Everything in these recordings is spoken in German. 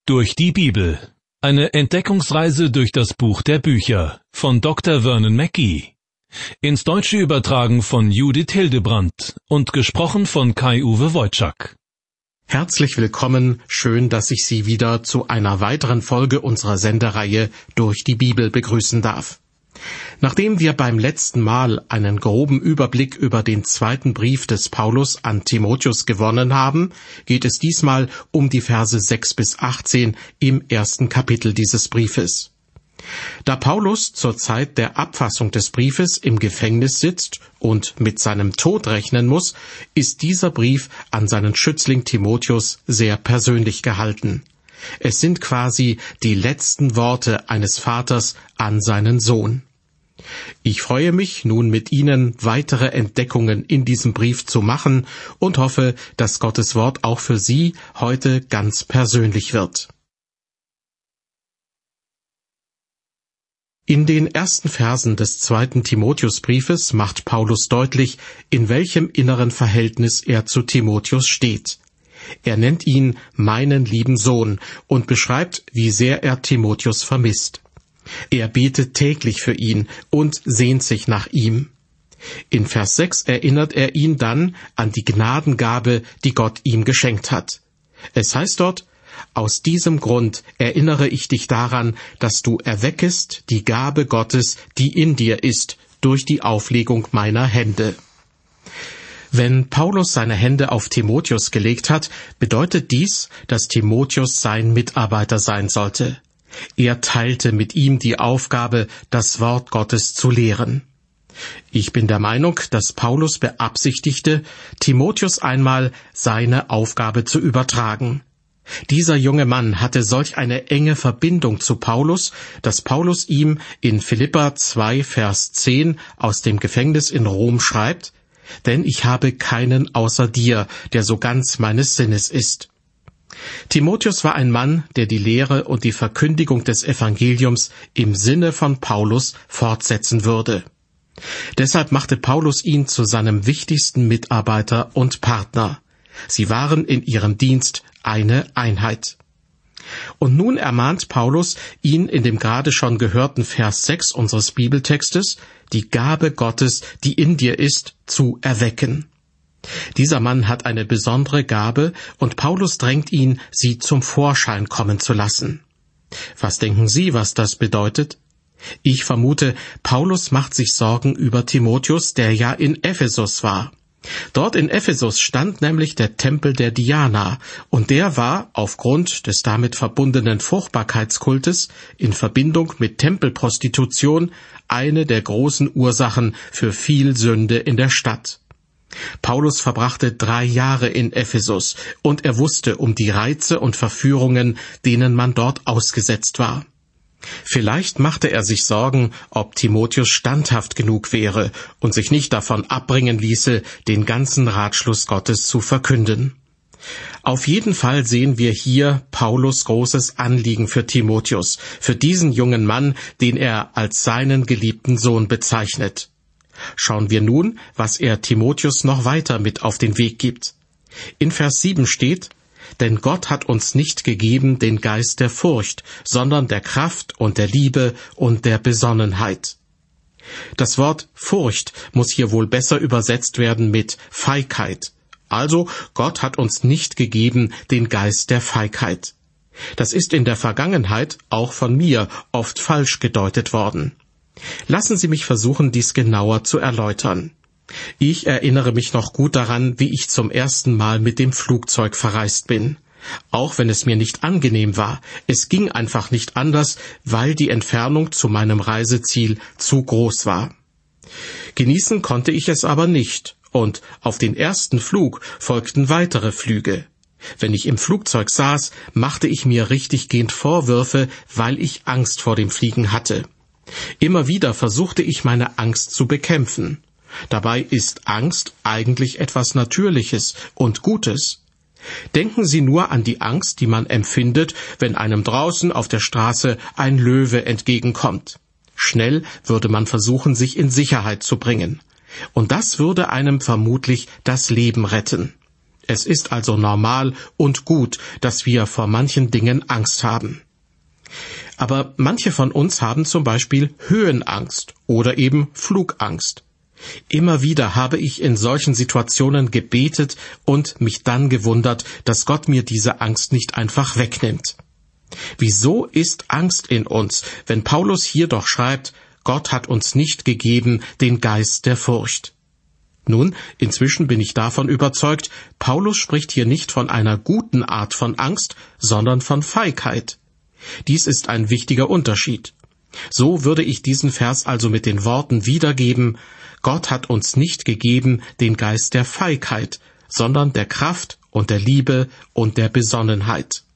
Durch die Bibel. Eine Entdeckungsreise durch das Buch der Bücher von Dr. Vernon Mackey. Ins Deutsche übertragen von Judith Hildebrandt und gesprochen von Kai-Uwe Wojczak. Herzlich willkommen, schön, dass ich Sie wieder zu einer weiteren Folge unserer Sendereihe Durch die Bibel begrüßen darf. Nachdem wir beim letzten Mal einen groben Überblick über den zweiten Brief des Paulus an Timotheus gewonnen haben, geht es diesmal um die Verse 6 bis 18 im ersten Kapitel dieses Briefes. Da Paulus zur Zeit der Abfassung des Briefes im Gefängnis sitzt und mit seinem Tod rechnen muss, ist dieser Brief an seinen Schützling Timotheus sehr persönlich gehalten. Es sind quasi die letzten Worte eines Vaters an seinen Sohn. Ich freue mich, nun mit Ihnen weitere Entdeckungen in diesem Brief zu machen und hoffe, dass Gottes Wort auch für Sie heute ganz persönlich wird. In den ersten Versen des zweiten Timotheusbriefes macht Paulus deutlich, in welchem inneren Verhältnis er zu Timotheus steht. Er nennt ihn meinen lieben Sohn und beschreibt, wie sehr er Timotheus vermisst. Er betet täglich für ihn und sehnt sich nach ihm. In Vers 6 erinnert er ihn dann an die Gnadengabe, die Gott ihm geschenkt hat. Es heißt dort: Aus diesem Grund erinnere ich dich daran, dass du erweckest die Gabe Gottes, die in dir ist, durch die Auflegung meiner Hände. Wenn Paulus seine Hände auf Timotheus gelegt hat, bedeutet dies, dass Timotheus sein Mitarbeiter sein sollte. Er teilte mit ihm die Aufgabe, das Wort Gottes zu lehren. Ich bin der Meinung, dass Paulus beabsichtigte, Timotheus einmal seine Aufgabe zu übertragen. Dieser junge Mann hatte solch eine enge Verbindung zu Paulus, dass Paulus ihm in Philipper 2, Vers 10 aus dem Gefängnis in Rom schreibt: Denn ich habe keinen außer dir, der so ganz meines Sinnes ist. Timotheus war ein Mann, der die Lehre und die Verkündigung des Evangeliums im Sinne von Paulus fortsetzen würde. Deshalb machte Paulus ihn zu seinem wichtigsten Mitarbeiter und Partner. Sie waren in ihrem Dienst eine Einheit. Und nun ermahnt Paulus ihn in dem gerade schon gehörten Vers 6 unseres Bibeltextes, die Gabe Gottes, die in dir ist, zu erwecken. Dieser Mann hat eine besondere Gabe und Paulus drängt ihn, sie zum Vorschein kommen zu lassen. Was denken Sie, was das bedeutet? Ich vermute, Paulus macht sich Sorgen über Timotheus, der ja in Ephesus war. Dort in Ephesus stand nämlich der Tempel der Diana, und der war aufgrund des damit verbundenen Fruchtbarkeitskultes in Verbindung mit Tempelprostitution eine der großen Ursachen für viel Sünde in der Stadt. Paulus verbrachte 3 Jahre in Ephesus, und er wusste um die Reize und Verführungen, denen man dort ausgesetzt war. Vielleicht machte er sich Sorgen, ob Timotheus standhaft genug wäre und sich nicht davon abbringen ließe, den ganzen Ratschluss Gottes zu verkünden. Auf jeden Fall sehen wir hier Paulus' großes Anliegen für Timotheus, für diesen jungen Mann, den er als seinen geliebten Sohn bezeichnet. Schauen wir nun, was er Timotheus noch weiter mit auf den Weg gibt. In Vers 7 steht: Denn Gott hat uns nicht gegeben den Geist der Furcht, sondern der Kraft und der Liebe und der Besonnenheit. Das Wort Furcht muss hier wohl besser übersetzt werden mit Feigheit. Also, Gott hat uns nicht gegeben den Geist der Feigheit. Das ist in der Vergangenheit auch von mir oft falsch gedeutet worden. Lassen Sie mich versuchen, dies genauer zu erläutern. Ich erinnere mich noch gut daran, wie ich zum ersten Mal mit dem Flugzeug verreist bin. Auch wenn es mir nicht angenehm war, es ging einfach nicht anders, weil die Entfernung zu meinem Reiseziel zu groß war. Genießen konnte ich es aber nicht, und auf den ersten Flug folgten weitere Flüge. Wenn ich im Flugzeug saß, machte ich mir richtiggehend Vorwürfe, weil ich Angst vor dem Fliegen hatte. Immer wieder versuchte ich, meine Angst zu bekämpfen. Dabei ist Angst eigentlich etwas Natürliches und Gutes. Denken Sie nur an die Angst, die man empfindet, wenn einem draußen auf der Straße ein Löwe entgegenkommt. Schnell würde man versuchen, sich in Sicherheit zu bringen. Und das würde einem vermutlich das Leben retten. Es ist also normal und gut, dass wir vor manchen Dingen Angst haben. Aber manche von uns haben zum Beispiel Höhenangst oder eben Flugangst. Immer wieder habe ich in solchen Situationen gebetet und mich dann gewundert, dass Gott mir diese Angst nicht einfach wegnimmt. Wieso ist Angst in uns, wenn Paulus hier doch schreibt, Gott hat uns nicht gegeben den Geist der Furcht? Nun, inzwischen bin ich davon überzeugt, Paulus spricht hier nicht von einer guten Art von Angst, sondern von Feigheit. Dies ist ein wichtiger Unterschied. So würde ich diesen Vers also mit den Worten wiedergeben, Gott hat uns nicht gegeben den Geist der Feigheit, sondern der Kraft und der Liebe und der Besonnenheit.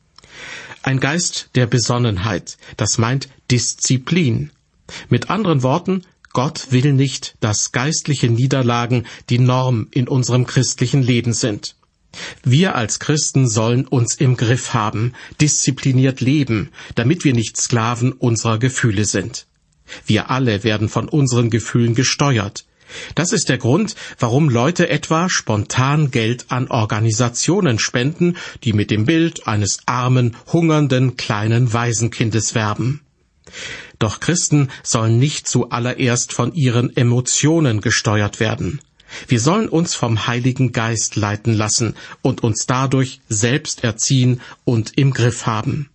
Ein Geist der Besonnenheit, das meint Disziplin. Mit anderen Worten, Gott will nicht, dass geistliche Niederlagen die Norm in unserem christlichen Leben sind. Wir als Christen sollen uns im Griff haben, diszipliniert leben, damit wir nicht Sklaven unserer Gefühle sind. Wir alle werden von unseren Gefühlen gesteuert. Das ist der Grund, warum Leute etwa spontan Geld an Organisationen spenden, die mit dem Bild eines armen, hungernden, kleinen Waisenkindes werben. Doch Christen sollen nicht zuallererst von ihren Emotionen gesteuert werden. Wir sollen uns vom Heiligen Geist leiten lassen und uns dadurch selbst erziehen und im Griff haben.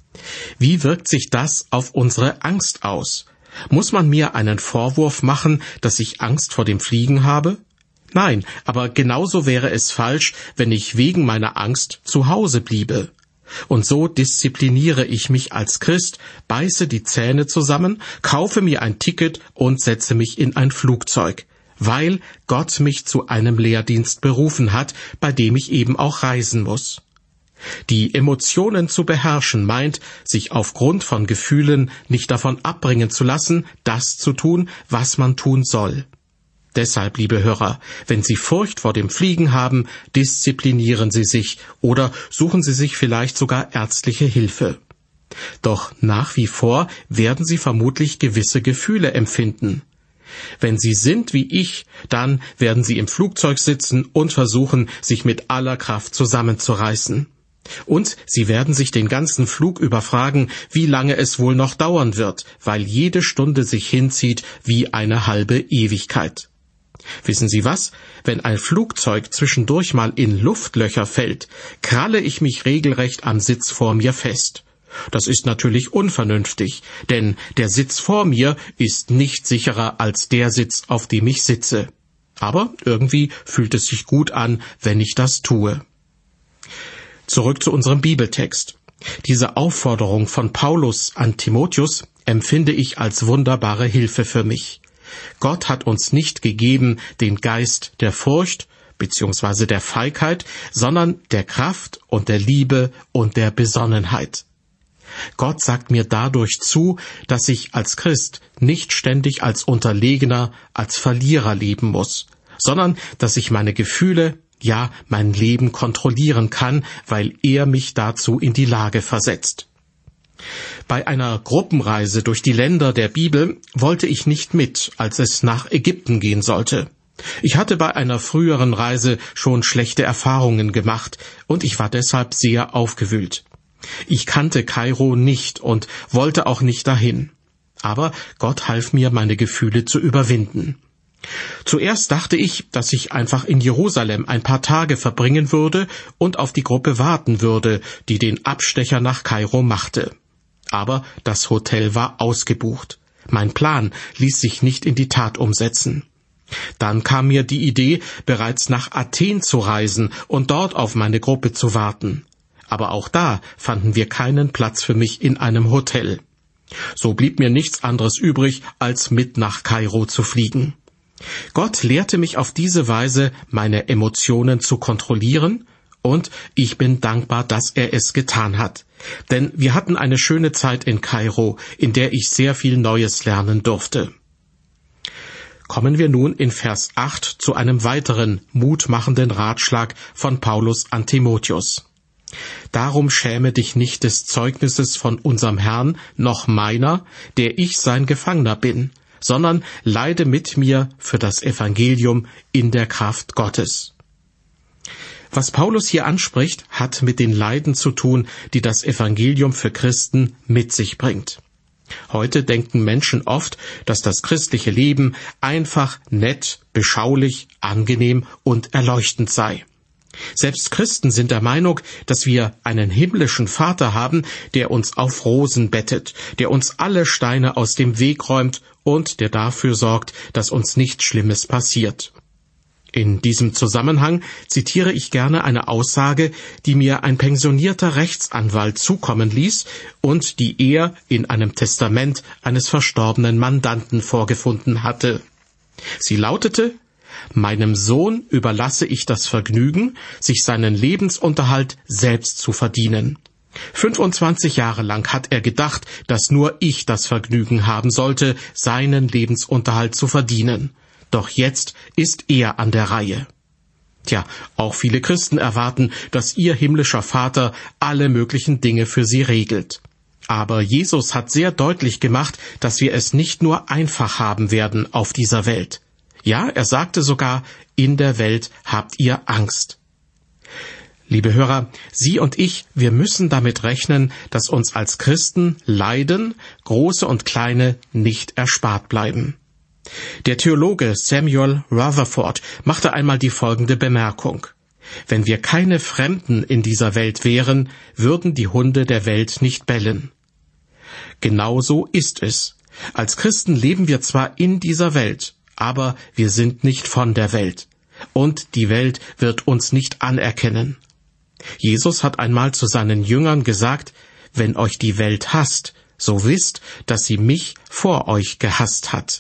Wie wirkt sich das auf unsere Angst aus? Muss man mir einen Vorwurf machen, dass ich Angst vor dem Fliegen habe? Nein, aber genauso wäre es falsch, wenn ich wegen meiner Angst zu Hause bliebe. Und so diszipliniere ich mich als Christ, beiße die Zähne zusammen, kaufe mir ein Ticket und setze mich in ein Flugzeug, weil Gott mich zu einem Lehrdienst berufen hat, bei dem ich eben auch reisen muss. Die Emotionen zu beherrschen meint, sich aufgrund von Gefühlen nicht davon abbringen zu lassen, das zu tun, was man tun soll. Deshalb, liebe Hörer, wenn Sie Furcht vor dem Fliegen haben, disziplinieren Sie sich oder suchen Sie sich vielleicht sogar ärztliche Hilfe. Doch nach wie vor werden Sie vermutlich gewisse Gefühle empfinden. Wenn Sie sind wie ich, dann werden Sie im Flugzeug sitzen und versuchen, sich mit aller Kraft zusammenzureißen. Und Sie werden sich den ganzen Flug über fragen, wie lange es wohl noch dauern wird, weil jede Stunde sich hinzieht wie eine halbe Ewigkeit. Wissen Sie was? Wenn ein Flugzeug zwischendurch mal in Luftlöcher fällt, kralle ich mich regelrecht am Sitz vor mir fest. Das ist natürlich unvernünftig, denn der Sitz vor mir ist nicht sicherer als der Sitz, auf dem ich sitze. Aber irgendwie fühlt es sich gut an, wenn ich das tue. Zurück zu unserem Bibeltext. Diese Aufforderung von Paulus an Timotheus empfinde ich als wunderbare Hilfe für mich. Gott hat uns nicht gegeben den Geist der Furcht bzw. der Feigheit, sondern der Kraft und der Liebe und der Besonnenheit. Gott sagt mir dadurch zu, dass ich als Christ nicht ständig als Unterlegener, als Verlierer leben muss, sondern dass ich meine Gefühle, ja, mein Leben kontrollieren kann, weil er mich dazu in die Lage versetzt. Bei einer Gruppenreise durch die Länder der Bibel wollte ich nicht mit, als es nach Ägypten gehen sollte. Ich hatte bei einer früheren Reise schon schlechte Erfahrungen gemacht und ich war deshalb sehr aufgewühlt. Ich kannte Kairo nicht und wollte auch nicht dahin. Aber Gott half mir, meine Gefühle zu überwinden. Zuerst dachte ich, dass ich einfach in Jerusalem ein paar Tage verbringen würde und auf die Gruppe warten würde, die den Abstecher nach Kairo machte. Aber das Hotel war ausgebucht. Mein Plan ließ sich nicht in die Tat umsetzen. Dann kam mir die Idee, bereits nach Athen zu reisen und dort auf meine Gruppe zu warten. Aber auch da fanden wir keinen Platz für mich in einem Hotel. So blieb mir nichts anderes übrig, als mit nach Kairo zu fliegen. Gott lehrte mich auf diese Weise, meine Emotionen zu kontrollieren, und ich bin dankbar, dass er es getan hat. Denn wir hatten eine schöne Zeit in Kairo, in der ich sehr viel Neues lernen durfte. Kommen wir nun in Vers 8 zu einem weiteren mutmachenden Ratschlag von Paulus an Timotheus. Darum schäme dich nicht des Zeugnisses von unserem Herrn, noch meiner, der ich sein Gefangener bin, sondern leide mit mir für das Evangelium in der Kraft Gottes. Was Paulus hier anspricht, hat mit den Leiden zu tun, die das Evangelium für Christen mit sich bringt. Heute denken Menschen oft, dass das christliche Leben einfach nett, beschaulich, angenehm und erleuchtend sei. Selbst Christen sind der Meinung, dass wir einen himmlischen Vater haben, der uns auf Rosen bettet, der uns alle Steine aus dem Weg räumt und der dafür sorgt, dass uns nichts Schlimmes passiert. In diesem Zusammenhang zitiere ich gerne eine Aussage, die mir ein pensionierter Rechtsanwalt zukommen ließ und die er in einem Testament eines verstorbenen Mandanten vorgefunden hatte. Sie lautete: »Meinem Sohn überlasse ich das Vergnügen, sich seinen Lebensunterhalt selbst zu verdienen. 25 Jahre lang hat er gedacht, dass nur ich das Vergnügen haben sollte, seinen Lebensunterhalt zu verdienen. Doch jetzt ist er an der Reihe.« Tja, auch viele Christen erwarten, dass ihr himmlischer Vater alle möglichen Dinge für sie regelt. Aber Jesus hat sehr deutlich gemacht, dass wir es nicht nur einfach haben werden auf dieser Welt. Ja, er sagte sogar, in der Welt habt ihr Angst. Liebe Hörer, Sie und ich, wir müssen damit rechnen, dass uns als Christen Leiden, große und kleine, nicht erspart bleiben. Der Theologe Samuel Rutherford machte einmal die folgende Bemerkung: Wenn wir keine Fremden in dieser Welt wären, würden die Hunde der Welt nicht bellen. Genauso ist es. Als Christen leben wir zwar in dieser Welt, aber wir sind nicht von der Welt. Und die Welt wird uns nicht anerkennen. Jesus hat einmal zu seinen Jüngern gesagt: Wenn euch die Welt hasst, so wisst, dass sie mich vor euch gehasst hat.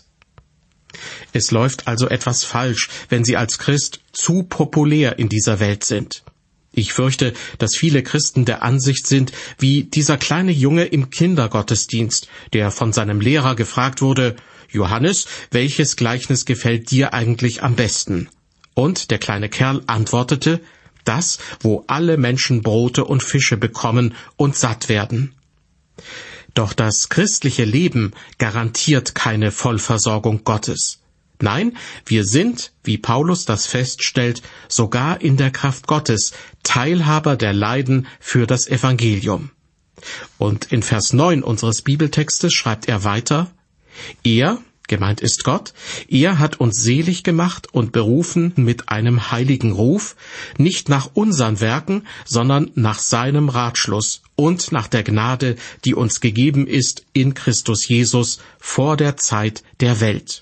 Es läuft also etwas falsch, wenn Sie als Christ zu populär in dieser Welt sind. Ich fürchte, dass viele Christen der Ansicht sind, wie dieser kleine Junge im Kindergottesdienst, der von seinem Lehrer gefragt wurde: »Johannes, welches Gleichnis gefällt dir eigentlich am besten?« Und der kleine Kerl antwortete: »Das, wo alle Menschen Brote und Fische bekommen und satt werden.« Doch das christliche Leben garantiert keine Vollversorgung Gottes. Nein, wir sind, wie Paulus das feststellt, sogar in der Kraft Gottes Teilhaber der Leiden für das Evangelium. Und in Vers 9 unseres Bibeltextes schreibt er weiter: Er, gemeint ist Gott, er hat uns selig gemacht und berufen mit einem heiligen Ruf, nicht nach unseren Werken, sondern nach seinem Ratschluss und nach der Gnade, die uns gegeben ist in Christus Jesus vor der Zeit der Welt.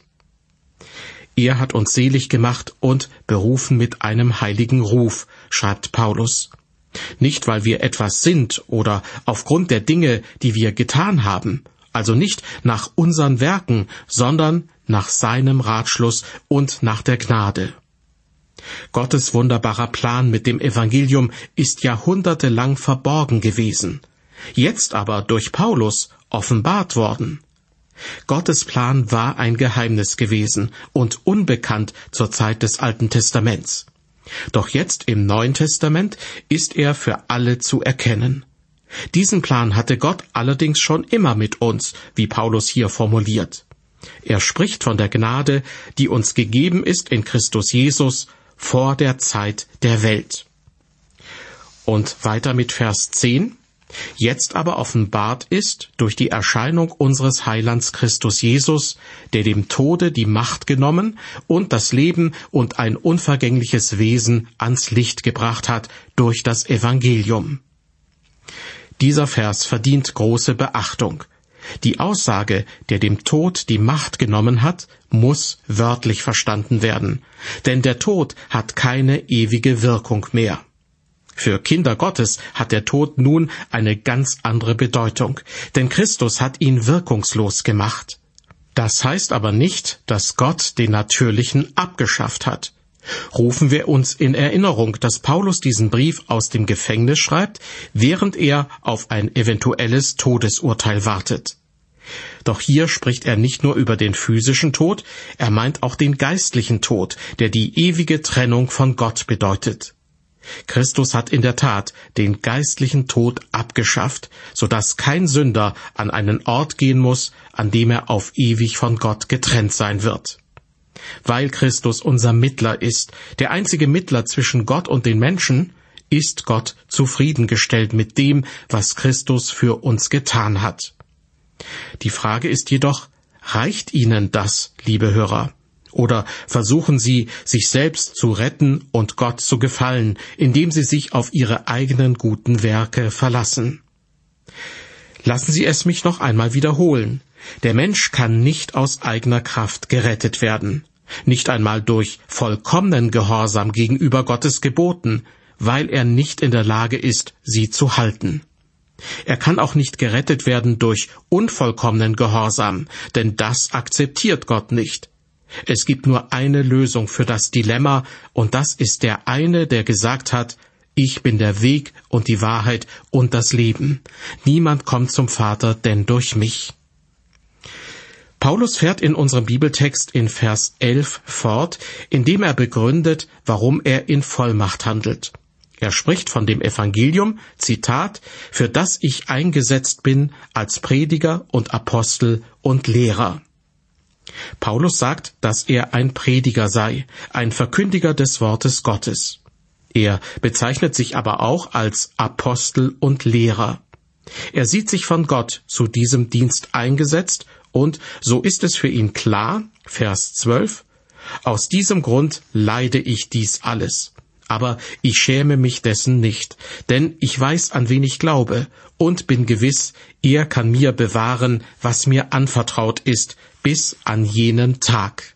Er hat uns selig gemacht und berufen mit einem heiligen Ruf, schreibt Paulus. Nicht, weil wir etwas sind oder aufgrund der Dinge, die wir getan haben, also nicht nach unseren Werken, sondern nach seinem Ratschluss und nach der Gnade. Gottes wunderbarer Plan mit dem Evangelium ist jahrhundertelang verborgen gewesen, jetzt aber durch Paulus offenbart worden. Gottes Plan war ein Geheimnis gewesen und unbekannt zur Zeit des Alten Testaments. Doch jetzt im Neuen Testament ist er für alle zu erkennen. Diesen Plan hatte Gott allerdings schon immer mit uns, wie Paulus hier formuliert. Er spricht von der Gnade, die uns gegeben ist in Christus Jesus vor der Zeit der Welt. Und weiter mit Vers 10. Jetzt aber offenbart ist durch die Erscheinung unseres Heilands Christus Jesus, der dem Tode die Macht genommen und das Leben und ein unvergängliches Wesen ans Licht gebracht hat durch das Evangelium. Dieser Vers verdient große Beachtung. Die Aussage, der dem Tod die Macht genommen hat, muss wörtlich verstanden werden, denn der Tod hat keine ewige Wirkung mehr. Für Kinder Gottes hat der Tod nun eine ganz andere Bedeutung, denn Christus hat ihn wirkungslos gemacht. Das heißt aber nicht, dass Gott den Natürlichen abgeschafft hat. Rufen wir uns in Erinnerung, dass Paulus diesen Brief aus dem Gefängnis schreibt, während er auf ein eventuelles Todesurteil wartet. Doch hier spricht er nicht nur über den physischen Tod, er meint auch den geistlichen Tod, der die ewige Trennung von Gott bedeutet. Christus hat in der Tat den geistlichen Tod abgeschafft, sodass kein Sünder an einen Ort gehen muss, an dem er auf ewig von Gott getrennt sein wird. Weil Christus unser Mittler ist, der einzige Mittler zwischen Gott und den Menschen, ist Gott zufriedengestellt mit dem, was Christus für uns getan hat. Die Frage ist jedoch, reicht Ihnen das, liebe Hörer? Oder versuchen Sie, sich selbst zu retten und Gott zu gefallen, indem Sie sich auf Ihre eigenen guten Werke verlassen? Lassen Sie es mich noch einmal wiederholen. Der Mensch kann nicht aus eigener Kraft gerettet werden, nicht einmal durch vollkommenen Gehorsam gegenüber Gottes Geboten, weil er nicht in der Lage ist, sie zu halten. Er kann auch nicht gerettet werden durch unvollkommenen Gehorsam, denn das akzeptiert Gott nicht. Es gibt nur eine Lösung für das Dilemma, und das ist der eine, der gesagt hat, ich bin der Weg und die Wahrheit und das Leben. Niemand kommt zum Vater, denn durch mich. Paulus fährt in unserem Bibeltext in Vers 11 fort, indem er begründet, warum er in Vollmacht handelt. Er spricht von dem Evangelium, Zitat, für das ich eingesetzt bin als Prediger und Apostel und Lehrer. Paulus sagt, dass er ein Prediger sei, ein Verkündiger des Wortes Gottes. Er bezeichnet sich aber auch als Apostel und Lehrer. Er sieht sich von Gott zu diesem Dienst eingesetzt und so ist es für ihn klar, Vers 12, aus diesem Grund leide ich dies alles. Aber ich schäme mich dessen nicht, denn ich weiß, an wen ich glaube, und bin gewiss, er kann mir bewahren, was mir anvertraut ist, bis an jenen Tag.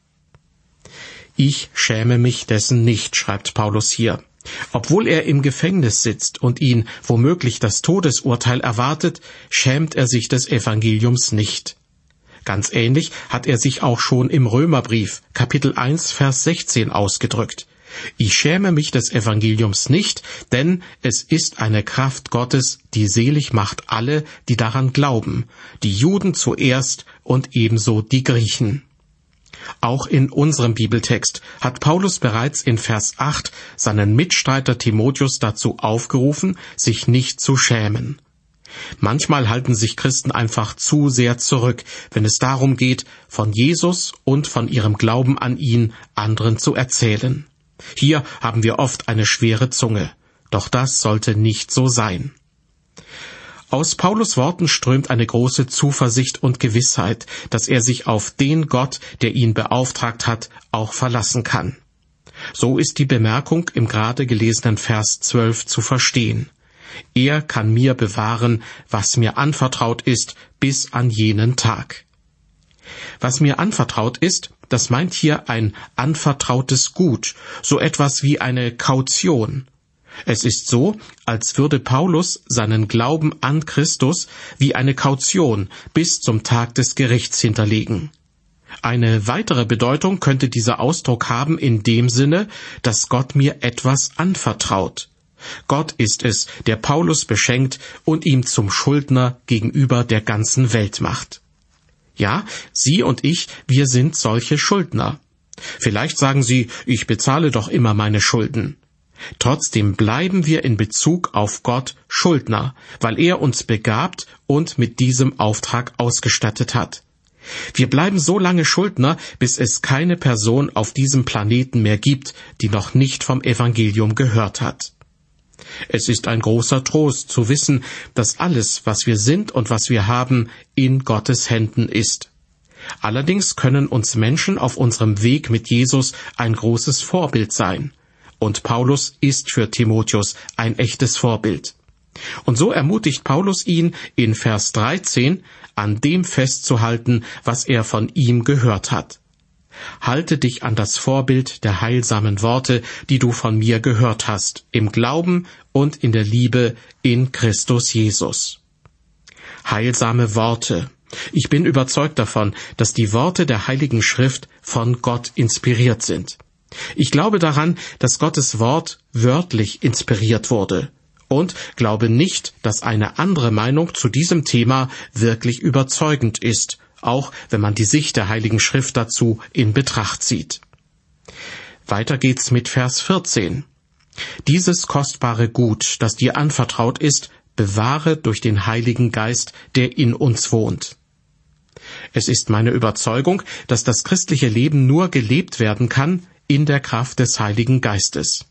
Ich schäme mich dessen nicht, schreibt Paulus hier. Obwohl er im Gefängnis sitzt und ihn womöglich das Todesurteil erwartet, schämt er sich des Evangeliums nicht. Ganz ähnlich hat er sich auch schon im Römerbrief, Kapitel 1, Vers 16 ausgedrückt. Ich schäme mich des Evangeliums nicht, denn es ist eine Kraft Gottes, die selig macht alle, die daran glauben, die Juden zuerst und ebenso die Griechen. Auch in unserem Bibeltext hat Paulus bereits in Vers 8 seinen Mitstreiter Timotheus dazu aufgerufen, sich nicht zu schämen. Manchmal halten sich Christen einfach zu sehr zurück, wenn es darum geht, von Jesus und von ihrem Glauben an ihn anderen zu erzählen. Hier haben wir oft eine schwere Zunge, doch das sollte nicht so sein. Aus Paulus Worten strömt eine große Zuversicht und Gewissheit, dass er sich auf den Gott, der ihn beauftragt hat, auch verlassen kann. So ist die Bemerkung im gerade gelesenen Vers 12 zu verstehen. Er kann mir bewahren, was mir anvertraut ist, bis an jenen Tag. Was mir anvertraut ist, das meint hier ein anvertrautes Gut, so etwas wie eine Kaution. Es ist so, als würde Paulus seinen Glauben an Christus wie eine Kaution bis zum Tag des Gerichts hinterlegen. Eine weitere Bedeutung könnte dieser Ausdruck haben in dem Sinne, dass Gott mir etwas anvertraut. Gott ist es, der Paulus beschenkt und ihm zum Schuldner gegenüber der ganzen Welt macht. Ja, Sie und ich, wir sind solche Schuldner. Vielleicht sagen Sie, ich bezahle doch immer meine Schulden. Trotzdem bleiben wir in Bezug auf Gott Schuldner, weil er uns begabt und mit diesem Auftrag ausgestattet hat. Wir bleiben so lange Schuldner, bis es keine Person auf diesem Planeten mehr gibt, die noch nicht vom Evangelium gehört hat. Es ist ein großer Trost zu wissen, dass alles, was wir sind und was wir haben, in Gottes Händen ist. Allerdings können uns Menschen auf unserem Weg mit Jesus ein großes Vorbild sein. Und Paulus ist für Timotheus ein echtes Vorbild. Und so ermutigt Paulus ihn in Vers 13, an dem festzuhalten, was er von ihm gehört hat. Halte dich an das Vorbild der heilsamen Worte, die du von mir gehört hast, im Glauben und in der Liebe in Christus Jesus. Heilsame Worte. Ich bin überzeugt davon, dass die Worte der Heiligen Schrift von Gott inspiriert sind. Ich glaube daran, dass Gottes Wort wörtlich inspiriert wurde und glaube nicht, dass eine andere Meinung zu diesem Thema wirklich überzeugend ist, auch wenn man die Sicht der Heiligen Schrift dazu in Betracht zieht. Weiter geht's mit Vers 14. Dieses kostbare Gut, das dir anvertraut ist, bewahre durch den Heiligen Geist, der in uns wohnt. Es ist meine Überzeugung, dass das christliche Leben nur gelebt werden kann in der Kraft des Heiligen Geistes.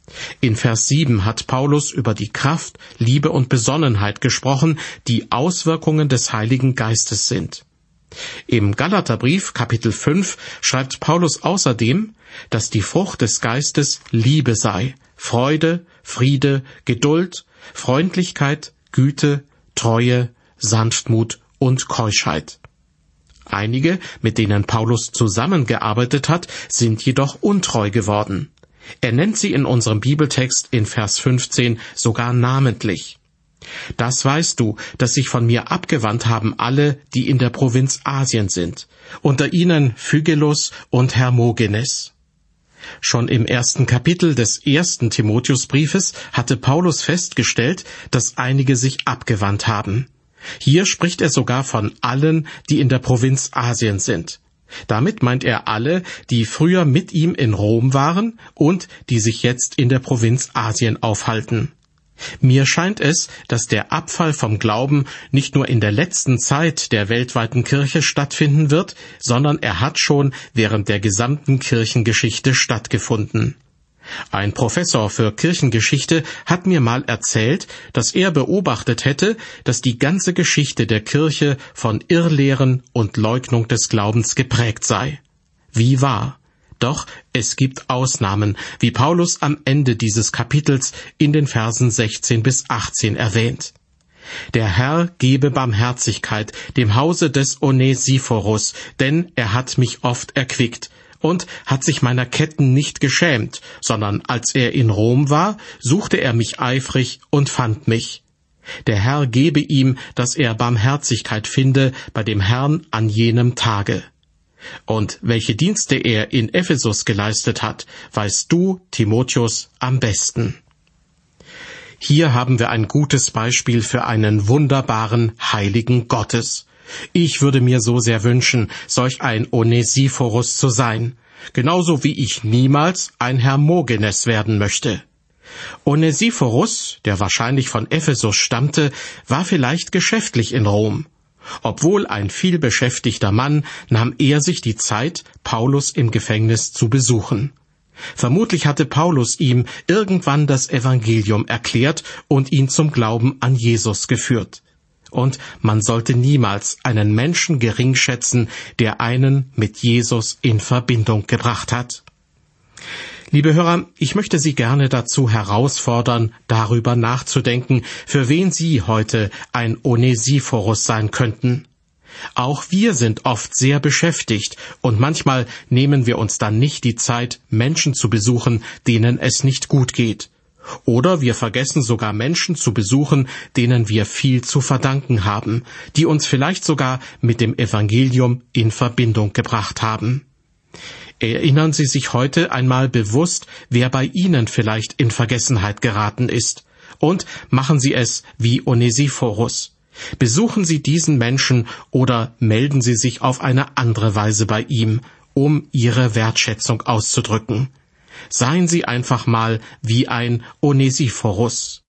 In Vers 7 hat Paulus über die Kraft, Liebe und Besonnenheit gesprochen, die Auswirkungen des Heiligen Geistes sind. Im Galaterbrief Kapitel 5 schreibt Paulus außerdem, dass die Frucht des Geistes Liebe sei, Freude, Friede, Geduld, Freundlichkeit, Güte, Treue, Sanftmut und Keuschheit. Einige, mit denen Paulus zusammengearbeitet hat, sind jedoch untreu geworden. Er nennt sie in unserem Bibeltext in Vers 15 sogar namentlich. Das weißt du, dass sich von mir abgewandt haben alle, die in der Provinz Asien sind, unter ihnen Phygelus und Hermogenes. Schon im 1. Kapitel des 1. Timotheusbriefes hatte Paulus festgestellt, dass einige sich abgewandt haben. Hier spricht er sogar von allen, die in der Provinz Asien sind. Damit meint er alle, die früher mit ihm in Rom waren und die sich jetzt in der Provinz Asien aufhalten. Mir scheint es, dass der Abfall vom Glauben nicht nur in der letzten Zeit der weltweiten Kirche stattfinden wird, sondern er hat schon während der gesamten Kirchengeschichte stattgefunden. Ein Professor für Kirchengeschichte hat mir mal erzählt, dass er beobachtet hätte, dass die ganze Geschichte der Kirche von Irrlehren und Leugnung des Glaubens geprägt sei. Wie wahr? Doch es gibt Ausnahmen, wie Paulus am Ende dieses Kapitels in den Versen 16 bis 18 erwähnt. Der Herr gebe Barmherzigkeit dem Hause des Onesiphorus, denn er hat mich oft erquickt und hat sich meiner Ketten nicht geschämt, sondern als er in Rom war, suchte er mich eifrig und fand mich. Der Herr gebe ihm, dass er Barmherzigkeit finde bei dem Herrn an jenem Tage. Und welche Dienste er in Ephesus geleistet hat, weißt du, Timotheus, am besten. Hier haben wir ein gutes Beispiel für einen wunderbaren, heiligen Gottes. Ich würde mir so sehr wünschen, solch ein Onesiphorus zu sein, genauso wie ich niemals ein Hermogenes werden möchte. Onesiphorus, der wahrscheinlich von Ephesus stammte, war vielleicht geschäftlich in Rom. Obwohl ein vielbeschäftigter Mann, nahm er sich die Zeit, Paulus im Gefängnis zu besuchen. Vermutlich hatte Paulus ihm irgendwann das Evangelium erklärt und ihn zum Glauben an Jesus geführt. Und man sollte niemals einen Menschen geringschätzen, der einen mit Jesus in Verbindung gebracht hat. Liebe Hörer, ich möchte Sie gerne dazu herausfordern, darüber nachzudenken, für wen Sie heute ein Onesiphorus sein könnten. Auch wir sind oft sehr beschäftigt und manchmal nehmen wir uns dann nicht die Zeit, Menschen zu besuchen, denen es nicht gut geht. Oder wir vergessen sogar Menschen zu besuchen, denen wir viel zu verdanken haben, die uns vielleicht sogar mit dem Evangelium in Verbindung gebracht haben. Erinnern Sie sich heute einmal bewusst, wer bei Ihnen vielleicht in Vergessenheit geraten ist, und machen Sie es wie Onesiphorus. Besuchen Sie diesen Menschen oder melden Sie sich auf eine andere Weise bei ihm, um Ihre Wertschätzung auszudrücken. Seien Sie einfach mal wie ein Onesiphorus.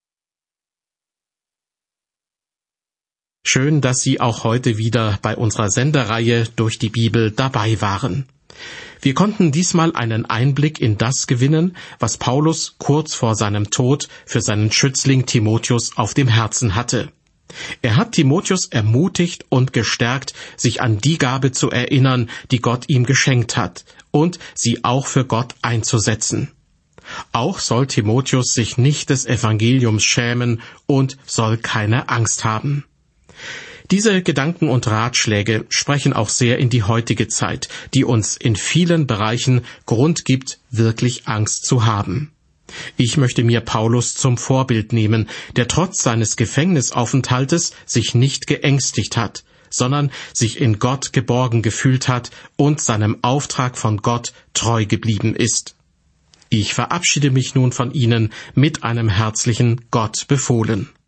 Schön, dass Sie auch heute wieder bei unserer Sendereihe durch die Bibel dabei waren. Wir konnten diesmal einen Einblick in das gewinnen, was Paulus kurz vor seinem Tod für seinen Schützling Timotheus auf dem Herzen hatte. Er hat Timotheus ermutigt und gestärkt, sich an die Gabe zu erinnern, die Gott ihm geschenkt hat, und sie auch für Gott einzusetzen. Auch soll Timotheus sich nicht des Evangeliums schämen und soll keine Angst haben. Diese Gedanken und Ratschläge sprechen auch sehr in die heutige Zeit, die uns in vielen Bereichen Grund gibt, wirklich Angst zu haben. Ich möchte mir Paulus zum Vorbild nehmen, der trotz seines Gefängnisaufenthaltes sich nicht geängstigt hat, sondern sich in Gott geborgen gefühlt hat und seinem Auftrag von Gott treu geblieben ist. Ich verabschiede mich nun von Ihnen mit einem herzlichen Gott befohlen.